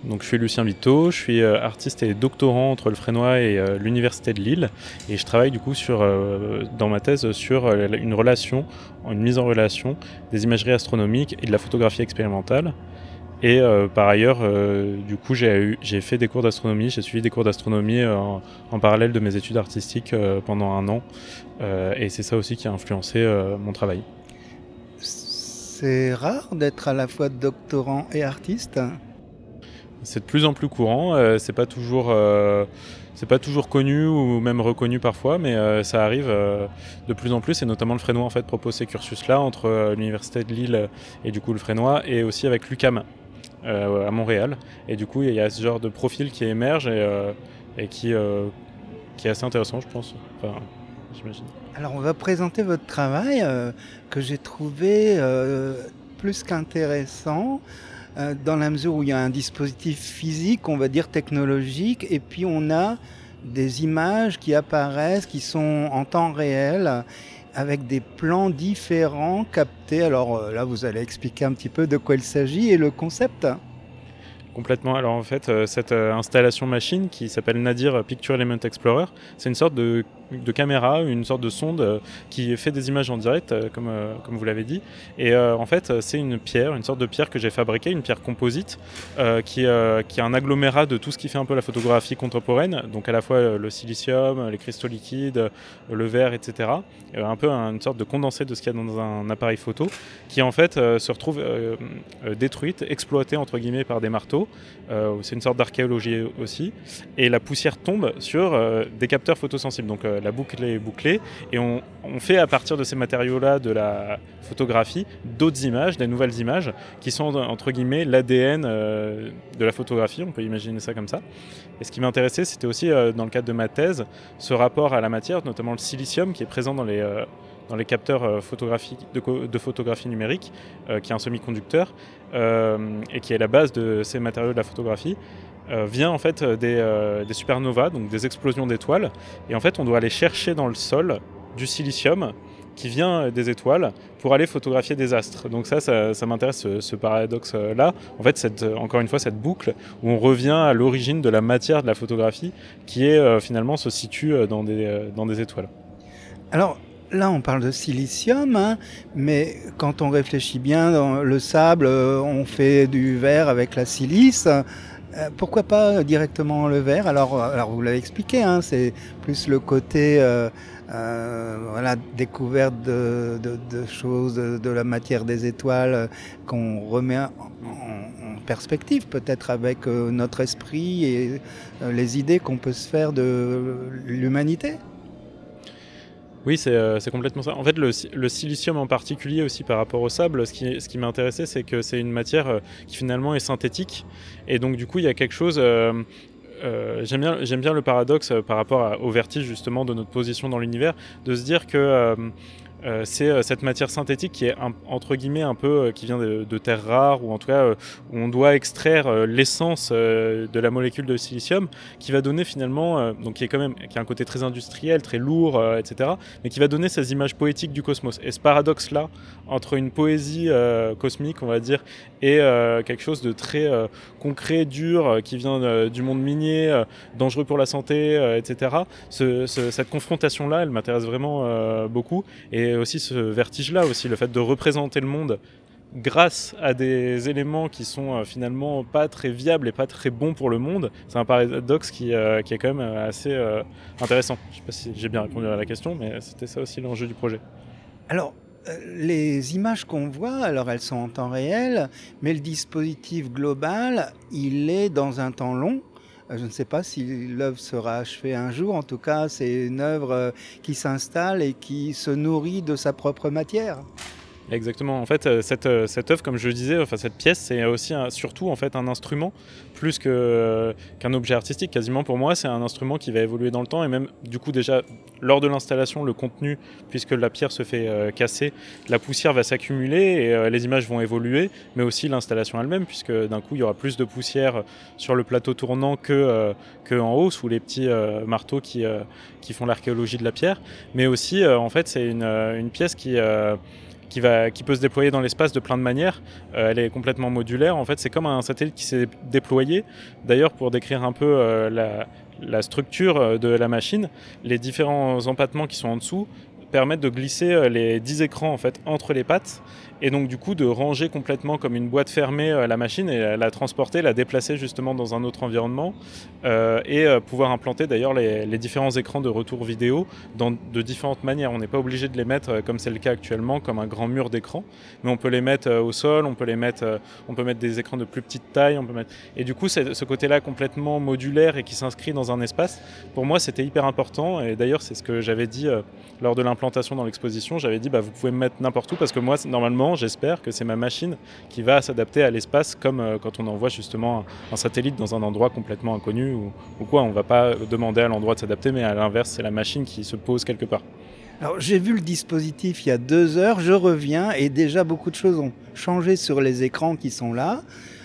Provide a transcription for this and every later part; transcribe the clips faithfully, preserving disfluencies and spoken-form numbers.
Donc, je suis Lucien Vito, je suis euh, artiste et doctorant entre le Fresnoy et euh, l'Université de Lille. Et je travaille du coup sur, euh, dans ma thèse sur euh, une relation, une mise en relation des imageries astronomiques et de la photographie expérimentale. Et euh, par ailleurs, euh, du coup, j'ai, eu, j'ai fait des cours d'astronomie, j'ai suivi des cours d'astronomie euh, en, en parallèle de mes études artistiques euh, pendant un an. Euh, et c'est ça aussi qui a influencé euh, mon travail. C'est rare d'être à la fois doctorant et artiste. C'est de plus en plus courant, euh, c'est pas toujours, euh, c'est pas toujours connu ou même reconnu parfois, mais euh, ça arrive euh, de plus en plus, et notamment le Fresnoy en fait propose ces cursus-là entre euh, l'Université de Lille et du coup le Fresnoy, et aussi avec l'U Q A M euh, à Montréal. Et du coup il y a ce genre de profil qui émerge et, euh, et qui, euh, qui est assez intéressant, je pense. Enfin, j'imagine. Alors on va présenter votre travail euh, que j'ai trouvé euh, plus qu'intéressant. Euh, dans la mesure où il y a un dispositif physique, on va dire technologique, et puis on a des images qui apparaissent, qui sont en temps réel, avec des plans différents captés. Alors euh, là, vous allez expliquer un petit peu de quoi il s'agit et le concept. Complètement. Alors en fait, euh, cette euh, installation machine qui s'appelle Nadir Picture Element Explorer, c'est une sorte de, de caméra, une sorte de sonde euh, qui fait des images en direct, euh, comme, euh, comme vous l'avez dit. Et euh, en fait, c'est une pierre, une sorte de pierre que j'ai fabriquée, une pierre composite, euh, qui, euh, qui est un agglomérat de tout ce qui fait un peu la photographie contemporaine, donc à la fois euh, le silicium, les cristaux liquides, euh, le verre, et cetera. Euh, un peu un, une sorte de condensé de ce qu'il y a dans un appareil photo, qui en fait euh, se retrouve euh, euh, détruite, exploitée entre guillemets par des marteaux. Euh, c'est une sorte d'archéologie aussi, et la poussière tombe sur euh, des capteurs photosensibles, donc euh, la boucle est bouclée, et on, on fait à partir de ces matériaux-là de la photographie d'autres images, des nouvelles images, qui sont entre guillemets l'A D N euh, de la photographie, on peut imaginer ça comme ça. Et ce qui m'intéressait, c'était aussi euh, dans le cadre de ma thèse, ce rapport à la matière, notamment le silicium qui est présent dans les... Euh, dans les capteurs euh, photographiques de, de photographie numérique, euh, qui est un semi-conducteur, euh, et qui est la base de ces matériaux de la photographie, euh, vient en fait des, euh, des supernovas, donc des explosions d'étoiles. Et en fait, on doit aller chercher dans le sol du silicium qui vient des étoiles pour aller photographier des astres. Donc ça, ça, ça m'intéresse, ce, ce paradoxe-là. En fait, cette, encore une fois, cette boucle où on revient à l'origine de la matière de la photographie qui est euh, finalement se situe dans des, euh, dans des étoiles. Alors, là, on parle de silicium, hein, mais quand on réfléchit bien, dans le sable, euh, on fait du verre avec la silice. Euh, pourquoi pas directement le verre? Alors, alors, vous l'avez expliqué, hein, c'est plus le côté euh, euh, voilà, découverte de, de, de choses, de, de la matière des étoiles euh, qu'on remet en, en perspective, peut-être avec euh, notre esprit et euh, les idées qu'on peut se faire de l'humanité. Oui, c'est, euh, c'est complètement ça. En fait, le, le silicium en particulier aussi par rapport au sable, ce qui, ce qui m'a intéressé, c'est que c'est une matière euh, qui finalement est synthétique. Et donc du coup, il y a quelque chose... Euh, euh, j'aime, bien, j'aime bien le paradoxe euh, par rapport à, au vertige justement de notre position dans l'univers, de se dire que... Euh, Euh, c'est euh, cette matière synthétique qui est un, entre guillemets un peu euh, qui vient de, de terres rares, ou en tout cas euh, où on doit extraire euh, l'essence euh, de la molécule de silicium, qui va donner finalement euh, donc qui est quand même qui a un côté très industriel, très lourd, euh, et cetera, mais qui va donner ces images poétiques du cosmos. Et ce paradoxe là entre une poésie euh, cosmique, on va dire, et euh, quelque chose de très euh, concret, dur, euh, qui vient euh, du monde minier, euh, dangereux pour la santé, euh, et cetera. Ce, ce, cette confrontation là, elle m'intéresse vraiment euh, beaucoup. Et aussi ce vertige-là, aussi le fait de représenter le monde grâce à des éléments qui sont euh, finalement pas très viables et pas très bons pour le monde, c'est un paradoxe qui, euh, qui est quand même assez euh, intéressant. Je ne sais pas si j'ai bien répondu à la question, mais c'était ça aussi l'enjeu du projet. Alors, euh, les images qu'on voit, alors elles sont en temps réel, mais le dispositif global, il est dans un temps long. Euh, Je ne sais pas si l'œuvre sera achevée un jour. En tout cas, c'est une œuvre euh, qui s'installe et qui se nourrit de sa propre matière. Exactement. En fait, euh, cette, euh, cette œuvre, comme je le disais, enfin cette pièce, c'est aussi un- surtout en fait un instrument plus que, euh, qu'un objet artistique. Quasiment pour moi, c'est un instrument qui va évoluer dans le temps, et même du coup déjà lors de l'installation, le contenu, puisque la pierre se fait euh, casser, la poussière va s'accumuler et euh, les images vont évoluer, mais aussi l'installation elle-même, puisque d'un coup il y aura plus de poussière sur le plateau tournant que, euh, que en haut sous les petits euh, marteaux qui, euh, qui font l'archéologie de la pierre. Mais aussi, euh, en fait, c'est une, euh, une pièce qui euh, qui, va, qui peut se déployer dans l'espace de plein de manières. Euh, elle est complètement modulaire. En fait, c'est comme un satellite qui s'est déployé. D'ailleurs, pour décrire un peu euh, la, la structure de la machine, les différents empattements qui sont en dessous permettent de glisser les dix écrans en fait, entre les pattes et donc du coup de ranger complètement comme une boîte fermée la machine et la transporter, la déplacer justement dans un autre environnement euh, et euh, pouvoir implanter d'ailleurs les, les différents écrans de retour vidéo dans, de différentes manières. On n'est pas obligé de les mettre comme c'est le cas actuellement comme un grand mur d'écran, mais on peut les mettre au sol, on peut les mettre, euh, on peut mettre des écrans de plus petite taille, on peut mettre... et du coup c'est, ce côté-là complètement modulaire et qui s'inscrit dans un espace, pour moi c'était hyper important et d'ailleurs c'est ce que j'avais dit euh, lors de l'implantation dans l'exposition, j'avais dit bah, vous pouvez me mettre n'importe où parce que moi normalement j'espère que c'est ma machine qui va s'adapter à l'espace comme euh, quand on envoie justement un, un satellite dans un endroit complètement inconnu ou, ou quoi, on ne va pas demander à l'endroit de s'adapter mais à l'inverse c'est la machine qui se pose quelque part. Alors j'ai vu le dispositif il y a deux heures, je reviens et déjà beaucoup de choses ont changé sur les écrans qui sont là.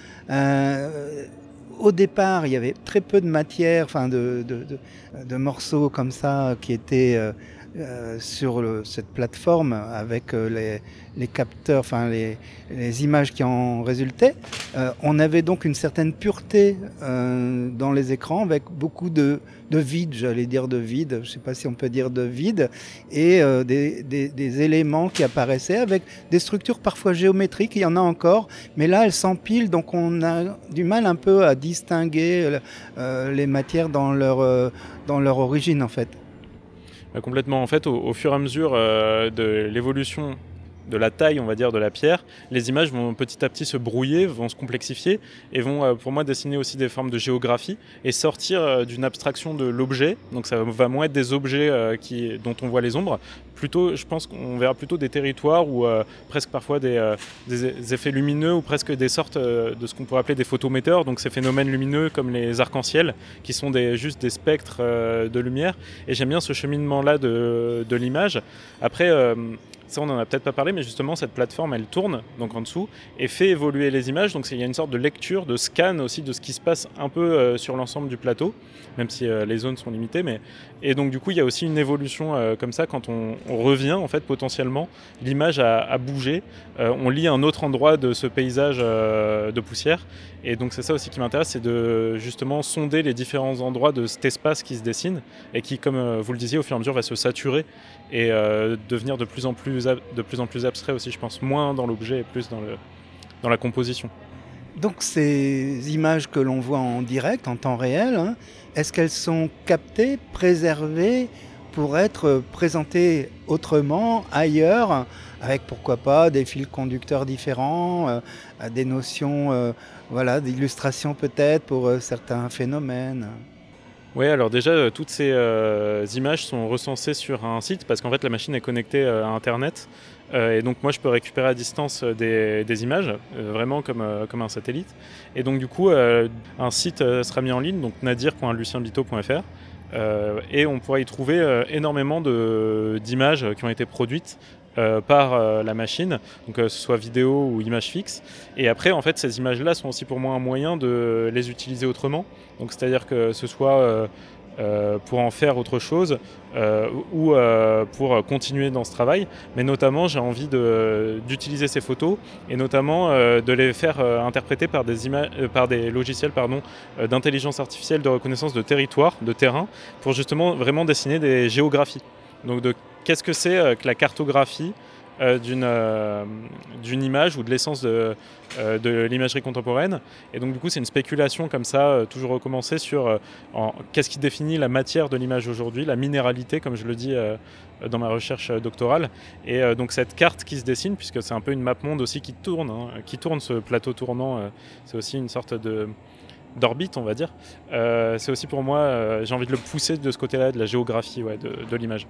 Euh, au départ il y avait très peu de matière, enfin de, de, de, de morceaux comme ça qui étaient... Euh, Euh, sur le, cette plateforme avec euh, les, les capteurs, enfin les, les images qui en résultaient. Euh, on avait donc une certaine pureté euh, dans les écrans avec beaucoup de, de vide, j'allais dire de vide, je ne sais pas si on peut dire de vide, et euh, des, des, des éléments qui apparaissaient avec des structures parfois géométriques, il y en a encore, mais là elles s'empilent, donc on a du mal un peu à distinguer euh, les matières dans leur, euh, dans leur origine en fait. Complètement. En fait, au, au fur et à mesure euh, de l'évolution de la taille, on va dire, de la pierre, les images vont petit à petit se brouiller, vont se complexifier et vont, euh, pour moi, dessiner aussi des formes de géographie et sortir euh, d'une abstraction de l'objet. Donc ça va moins être des objets euh, qui, dont on voit les ombres. Plutôt, je pense qu'on verra plutôt des territoires ou euh, presque parfois des, euh, des effets lumineux ou presque des sortes euh, de ce qu'on pourrait appeler des photométéores, donc ces phénomènes lumineux comme les arcs-en-ciel qui sont des, juste des spectres euh, de lumière. Et j'aime bien ce cheminement-là de, de l'image. Après, euh, ça on n'en a peut-être pas parlé, mais justement cette plateforme elle tourne donc en dessous et fait évoluer les images. Donc il y a une sorte de lecture, de scan aussi de ce qui se passe un peu euh, sur l'ensemble du plateau, même si euh, les zones sont limitées. Mais... Et donc du coup il y a aussi une évolution euh, comme ça quand on, on revient en fait potentiellement, l'image a, a bougé, euh, on lit un autre endroit de ce paysage euh, de poussière. Et donc c'est ça aussi qui m'intéresse, c'est de justement sonder les différents endroits de cet espace qui se dessine et qui, comme euh, vous le disiez, au fur et à mesure va se saturer et euh, devenir de plus en plus de plus en plus abstrait aussi, je pense, moins dans l'objet et plus dans, le, dans la composition. Donc ces images que l'on voit en direct, en temps réel, hein, est-ce qu'elles sont captées, préservées pour être présentées autrement, ailleurs, avec pourquoi pas des fils conducteurs différents, euh, des notions euh, voilà, d'illustration peut-être pour euh, certains phénomènes? Oui, alors déjà, euh, toutes ces euh, images sont recensées sur un site parce qu'en fait, la machine est connectée euh, à Internet. Euh, et donc, moi, je peux récupérer à distance euh, des, des images, euh, vraiment comme, euh, comme un satellite. Et donc, du coup, euh, un site euh, sera mis en ligne, donc nadir point lucien biteau point f r. Euh, et on pourra y trouver euh, énormément de, d'images qui ont été produites euh, par euh, la machine, donc que euh, ce soit vidéo ou images fixes. Et après, en fait, ces images-là sont aussi pour moi un moyen de les utiliser autrement. Donc, c'est-à-dire que ce soit euh, euh, pour en faire autre chose euh, ou euh, pour continuer dans ce travail. Mais notamment, j'ai envie de, d'utiliser ces photos et notamment euh, de les faire euh, interpréter par des, ima- euh, par des logiciels pardon, euh, d'intelligence artificielle de reconnaissance de territoire, de terrain, pour justement vraiment dessiner des géographies. Donc, de qu'est-ce que c'est euh, que la cartographie Euh, d'une, euh, d'une image ou de l'essence de, euh, de l'imagerie contemporaine. Et donc du coup c'est une spéculation comme ça, euh, toujours recommencer sur euh, en, qu'est-ce qui définit la matière de l'image aujourd'hui, la minéralité comme je le dis euh, dans ma recherche doctorale. Et euh, donc cette carte qui se dessine, puisque c'est un peu une map monde aussi qui tourne, hein, qui tourne ce plateau tournant, euh, c'est aussi une sorte de... d'orbite on va dire. Euh, c'est aussi pour moi, euh, j'ai envie de le pousser de ce côté-là, de la géographie ouais, de, de l'image.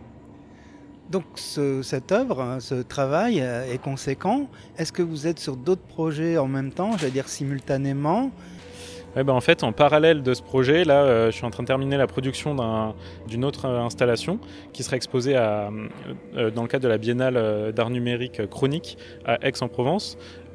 Donc ce, cette œuvre, ce travail est conséquent. Est-ce que vous êtes sur d'autres projets en même temps, j'allais dire simultanément? Ouais, ben en fait, en parallèle de ce projet, là, euh, je suis en train de terminer la production d'un, d'une autre euh, installation qui sera exposée à, euh, dans le cadre de la Biennale d'art numérique chronique à Aix-en-Provence.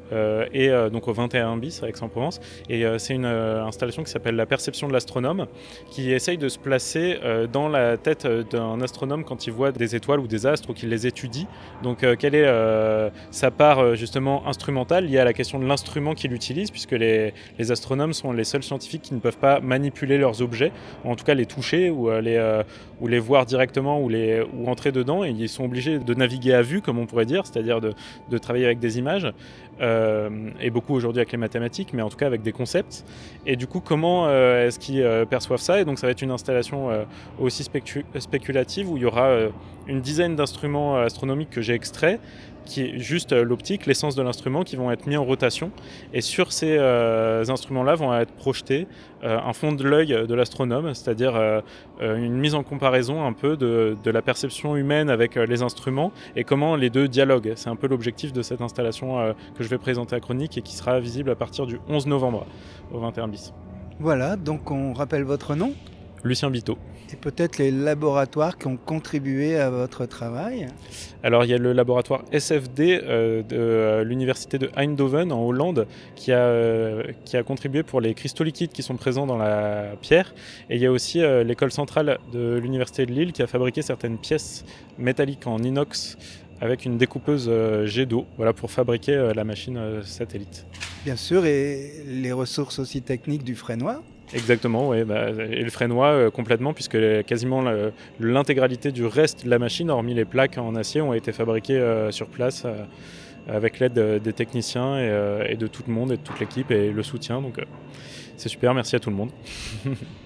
euh, et euh, donc au vingt et un bis à Aix-en-Provence. Et euh, c'est une euh, installation qui s'appelle la perception de l'astronome, qui essaye de se placer euh, dans la tête d'un astronome quand il voit des étoiles ou des astres ou qu'il les étudie. Donc euh, quelle est euh, sa part euh, justement instrumentale liée à la question de l'instrument qu'il utilise, puisque les, les astronomes sont les seuls scientifiques qui ne peuvent pas manipuler leurs objets, ou en tout cas les toucher ou euh, les, euh, ou les voir directement ou, les, ou entrer dedans, et ils sont obligés de naviguer à vue, comme on pourrait dire, c'est-à-dire de, de travailler avec des images, euh, et beaucoup aujourd'hui avec les mathématiques, mais en tout cas avec des concepts. Et du coup, comment euh, est-ce qu'ils euh, perçoivent ça? Et donc ça va être une installation euh, aussi spécu- spéculative, où il y aura euh, une dizaine d'instruments astronomiques que j'ai extraits, qui est juste euh, l'optique, l'essence de l'instrument, qui vont être mis en rotation. Et sur ces euh, instruments-là vont être projetés euh, un fond de l'œil de l'astronome, c'est-à-dire euh, une mise en comparaison un peu de, de la perception humaine avec euh, les instruments et comment les deux dialoguent. C'est un peu l'objectif de cette installation euh, que je vais présenter à Chronique et qui sera visible à partir du onze novembre au vingt et un bis. Voilà, donc on rappelle votre nom? Lucien Biteau. Et peut-être les laboratoires qui ont contribué à votre travail? Alors il y a le laboratoire S F D euh, de euh, l'université de Eindhoven en Hollande qui a, euh, qui a contribué pour les cristaux liquides qui sont présents dans la pierre. Et il y a aussi euh, l'école centrale de l'université de Lille qui a fabriqué certaines pièces métalliques en inox avec une découpeuse euh, jet d'eau, voilà, pour fabriquer euh, la machine euh, satellite. Bien sûr, et les ressources aussi techniques du Fresnoy? Exactement, oui. Bah, et le Fresnoy euh, complètement, puisque quasiment le, l'intégralité du reste de la machine, hormis les plaques en acier, ont été fabriquées euh, sur place euh, avec l'aide de, des techniciens et, euh, et de tout le monde et de toute l'équipe et le soutien. Donc euh, c'est super, merci à tout le monde.